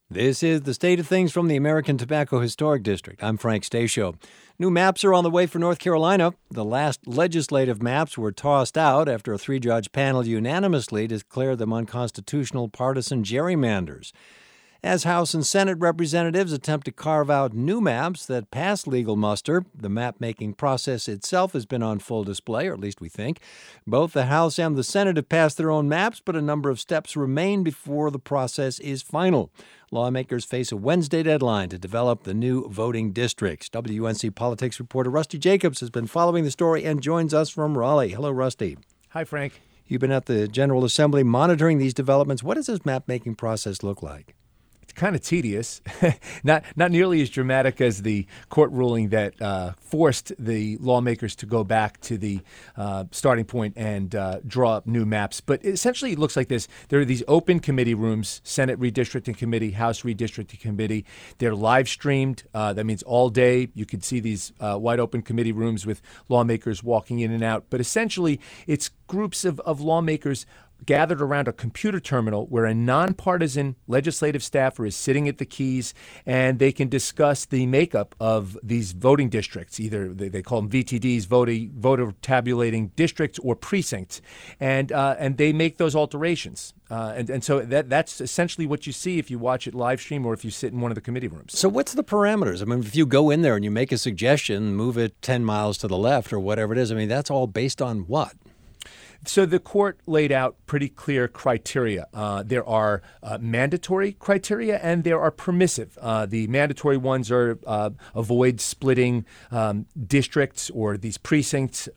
This is the state of things from the American Tobacco Historic District. I'm Frank Stasio. New maps are on the way for North Carolina. The last legislative maps were tossed out after a three-judge panel unanimously declared them unconstitutional partisan gerrymanders. As House and Senate representatives attempt to carve out new maps that pass legal muster, the map-making process itself has been on full display, or at least we think. Both the House and the Senate have passed their own maps, but a number of steps remain before the process is final. Lawmakers face a Wednesday deadline to develop the new voting districts. WUNC politics reporter Rusty Jacobs has been following the story and joins us from Raleigh. Hello, Rusty. Hi, Frank. You've been at the General Assembly monitoring these developments. What does this map-making process look like? It's kind of tedious, not nearly as dramatic as the court ruling that forced the lawmakers to go back to the starting point and draw up new maps. But essentially, it looks like this. There are these open committee rooms, Senate Redistricting Committee, House Redistricting Committee. They're live streamed. That means all day you could see these wide open committee rooms with lawmakers walking in and out. But essentially, it's groups of lawmakers gathered around a computer terminal where a nonpartisan legislative staffer is sitting at the keys, and they can discuss the makeup of these voting districts. Either they call them VTDs, voter tabulating districts, or precincts, and they make those alterations. And so that's essentially what you see if you watch it live stream or if you sit in one of the committee rooms. So what's the parameters? I mean, if you go in there and you make a suggestion, move it 10 miles to the left or whatever it is, I mean, that's all based on what? So the court laid out pretty clear criteria. There are mandatory criteria and there are permissive. The mandatory ones are avoid splitting districts or these precincts,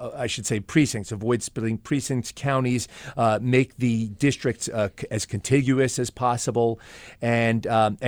avoid splitting precincts, counties, make the districts as contiguous as possible, and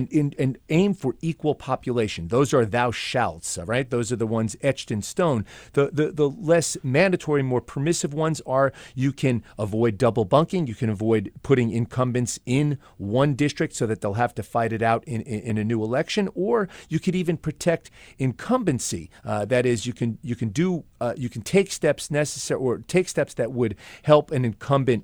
aim for equal population. Those are thou shalts, all right? Those are the ones etched in stone. The less mandatory, more permissive ones are you can avoid double bunking. You can avoid putting incumbents in one district so that they'll have to fight it out in a new election, or you could even protect incumbency. That is, you can take steps necessary or take steps that would help an incumbent.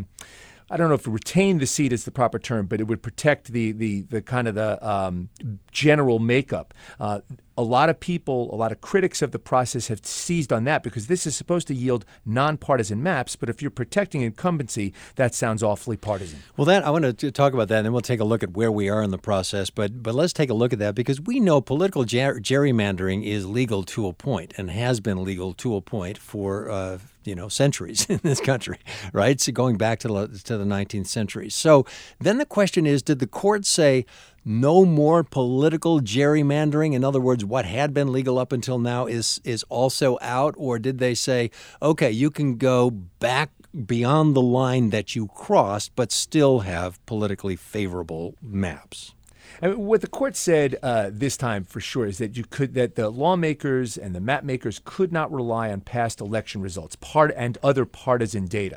I don't know if retain the seat is the proper term, but it would protect the kind of the general makeup. A lot of critics of the process have seized on that because this is supposed to yield nonpartisan maps. But if you're protecting incumbency, that sounds awfully partisan. Well, I want to talk about that, and then we'll take a look at where we are in the process. But let's take a look at that because we know political gerrymandering is legal to a point and has been legal to a point for centuries in this country, right? So going back to the 19th century. So then the question is, did the court say no more political gerrymandering? In other words, what had been legal up until now is also out? Or did they say, okay, you can go back beyond the line that you crossed, but still have politically favorable maps? And what the court said this time for sure is that that the lawmakers and the map makers could not rely on past election results and other partisan data.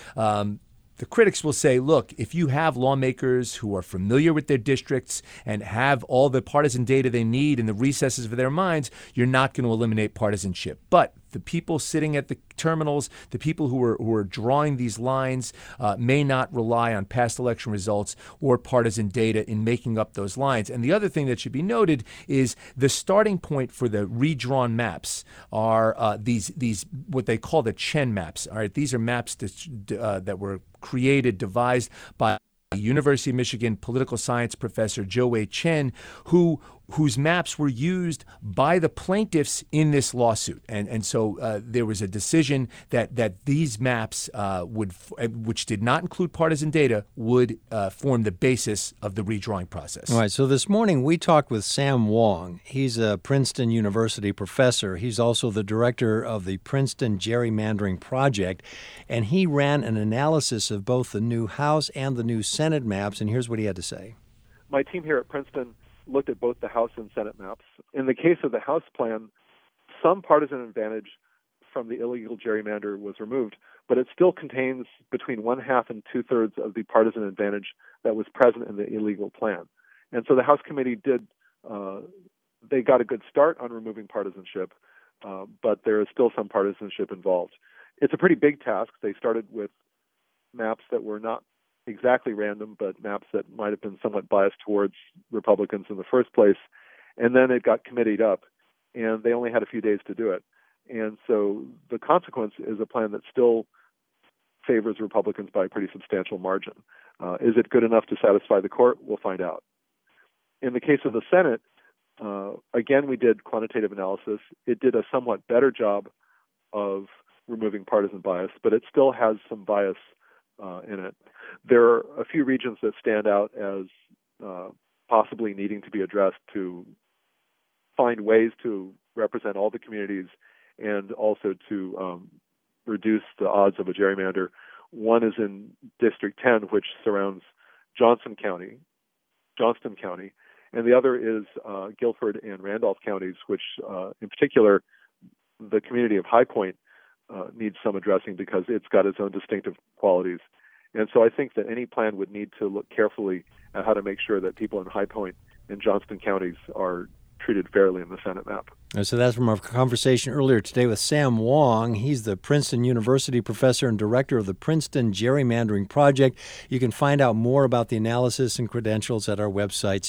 The critics will say, look, if you have lawmakers who are familiar with their districts and have all the partisan data they need in the recesses of their minds, you're not going to eliminate partisanship. But the people sitting at the terminals, the people who are drawing these lines may not rely on past election results or partisan data in making up those lines. And the other thing that should be noted is the starting point for the redrawn maps are these what they call the Chen maps. All right, these are maps that were devised by University of Michigan political science professor Joe Chen, whose maps were used by the plaintiffs in this lawsuit. And so there was a decision that these maps, which did not include partisan data, would form the basis of the redrawing process. All right, so this morning we talked with Sam Wong. He's a Princeton University professor. He's also the director of the Princeton Gerrymandering Project, and he ran an analysis of both the new House and the new Senate maps, and here's what he had to say. My team here at Princeton looked at both the House and Senate maps. In the case of the House plan, some partisan advantage from the illegal gerrymander was removed, but it still contains between 1/2 and 2/3 of the partisan advantage that was present in the illegal plan. And so the House committee they got a good start on removing partisanship, but there is still some partisanship involved. It's a pretty big task. They started with maps that were not exactly random, but maps that might have been somewhat biased towards Republicans in the first place. And then it got committeed up, and they only had a few days to do it. And so the consequence is a plan that still favors Republicans by a pretty substantial margin. Is it good enough to satisfy the court? We'll find out. In the case of the Senate, again, we did quantitative analysis. It did a somewhat better job of removing partisan bias, but it still has some bias in it. There are a few regions that stand out as possibly needing to be addressed to find ways to represent all the communities and also to reduce the odds of a gerrymander. One is in District 10, which surrounds Johnston County, and the other is Guilford and Randolph counties, which in particular, the community of High Point needs some addressing because it's got its own distinctive qualities. And so I think that any plan would need to look carefully at how to make sure that people in High Point and Johnston counties are treated fairly in the Senate map. So that's from our conversation earlier today with Sam Wong. He's the Princeton University professor and director of the Princeton Gerrymandering Project. You can find out more about the analysis and credentials at our website,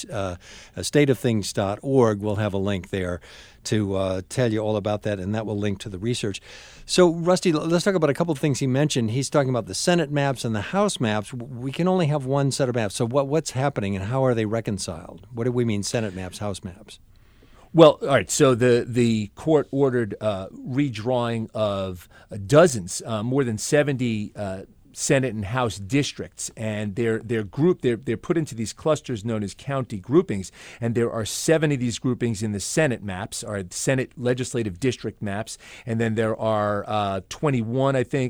stateofthings.org. We'll have a link there to tell you all about that, and that will link to the research. So, Rusty, let's talk about a couple of things he mentioned. He's talking about the Senate maps and the House maps. We can only have one set of maps. So what's happening and how are they reconciled? What do we mean Senate maps, House maps? Well, all right. So the court ordered redrawing of dozens, more than 70 Senate and House districts, and they're grouped. They're put into these clusters known as county groupings, and there are 7 of these groupings in the Senate maps, or Senate legislative district maps, and then there are 21, I think.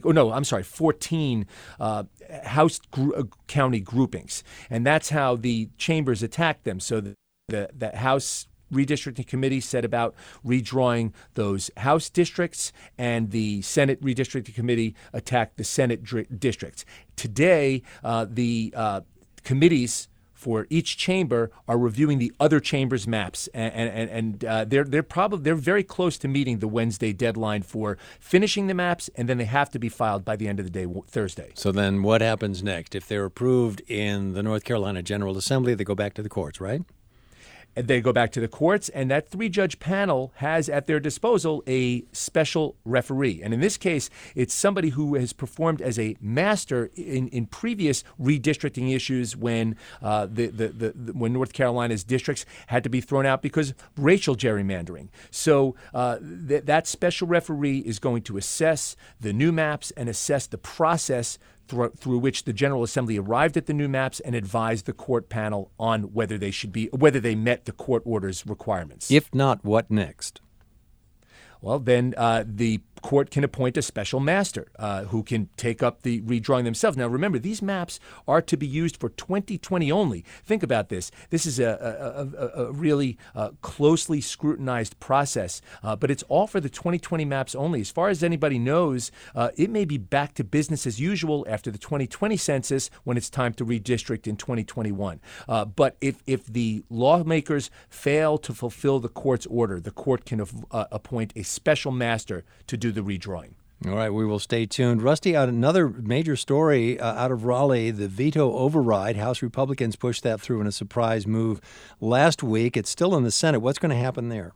14 House county groupings, and that's how the chambers attack them. So the House Redistricting Committee set about redrawing those House districts, and the Senate Redistricting Committee attacked the Senate districts. Today, the committees for each chamber are reviewing the other chamber's maps, and they're very close to meeting the Wednesday deadline for finishing the maps, and then they have to be filed by the end of the day, Thursday. So then what happens next? If they're approved in the North Carolina General Assembly, they go back to the courts, right? They go back to the courts, and that 3-judge panel has at their disposal a special referee. And in this case, it's somebody who has performed as a master in previous redistricting issues when when North Carolina's districts had to be thrown out because of racial gerrymandering. So that special referee is going to assess the new maps and assess the process through which the General Assembly arrived at the new maps and advised the court panel on whether they met the court order's requirements. If not, what next? Well, then the court can appoint a special master who can take up the redrawing themselves. Now, remember, these maps are to be used for 2020 only. Think about this. This is a really closely scrutinized process, but it's all for the 2020 maps only. As far as anybody knows, it may be back to business as usual after the 2020 census when it's time to redistrict in 2021. But if the lawmakers fail to fulfill the court's order, the court can appoint a special master to do the redrawing. All right, we will stay tuned. Rusty, another major story out of Raleigh, the veto override. House Republicans pushed that through in a surprise move last week. It's still in the Senate. What's going to happen there?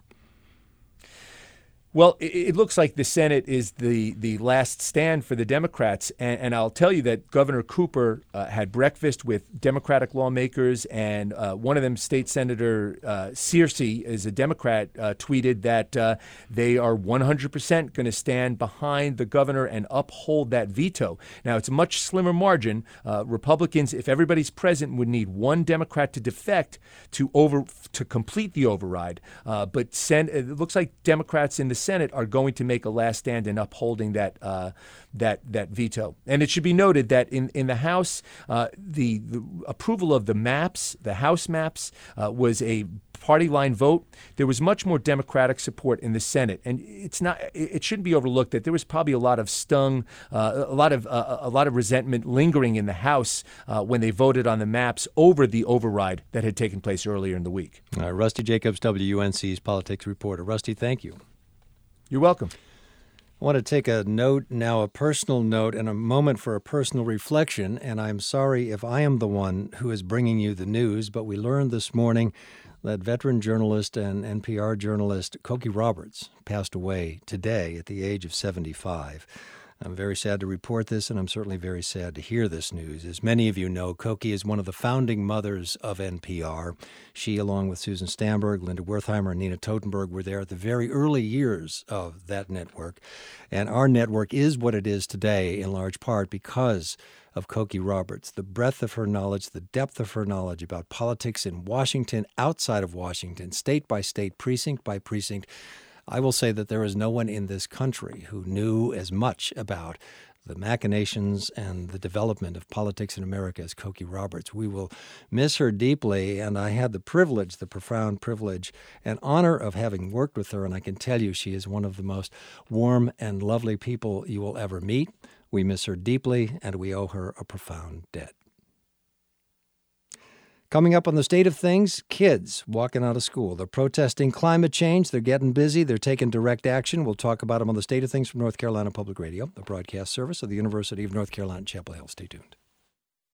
Well, it looks like the Senate is the last stand for the Democrats, and I'll tell you that Governor Cooper had breakfast with Democratic lawmakers, and one of them, State Senator Searcy, is a Democrat, tweeted that they are 100% going to stand behind the governor and uphold that veto. Now, it's a much slimmer margin. Republicans, if everybody's present, would need one Democrat to defect to complete the override, but it looks like Democrats in the Senate are going to make a last stand in upholding that veto. And it should be noted that in the House, the approval of the maps, the House maps, was a party line vote. There was much more Democratic support in the Senate, and it shouldn't be overlooked that there was probably a lot of a lot of resentment lingering in the House when they voted on the maps over the override that had taken place earlier in the week. Rusty Jacobs, WUNC's politics reporter. Rusty, thank you. You're welcome. I want to take a note now, a personal note, and a moment for a personal reflection. And I'm sorry if I am the one who is bringing you the news, but we learned this morning that veteran journalist and NPR journalist Cokie Roberts passed away today at the age of 75. I'm very sad to report this, and I'm certainly very sad to hear this news. As many of you know, Cokie is one of the founding mothers of NPR. She, along with Susan Stamberg, Linda Wertheimer, and Nina Totenberg, were there at the very early years of that network. And our network is what it is today, in large part because of Cokie Roberts, the breadth of her knowledge, the depth of her knowledge about politics in Washington, outside of Washington, state by state, precinct by precinct. I will say that there is no one in this country who knew as much about the machinations and the development of politics in America as Cokie Roberts. We will miss her deeply, and I had the privilege, the profound privilege and honor of having worked with her, and I can tell you she is one of the most warm and lovely people you will ever meet. We miss her deeply, and we owe her a profound debt. Coming up on The State of Things, kids walking out of school. They're protesting climate change. They're getting busy. They're taking direct action. We'll talk about them on The State of Things from North Carolina Public Radio, the broadcast service of the University of North Carolina at Chapel Hill. Stay tuned.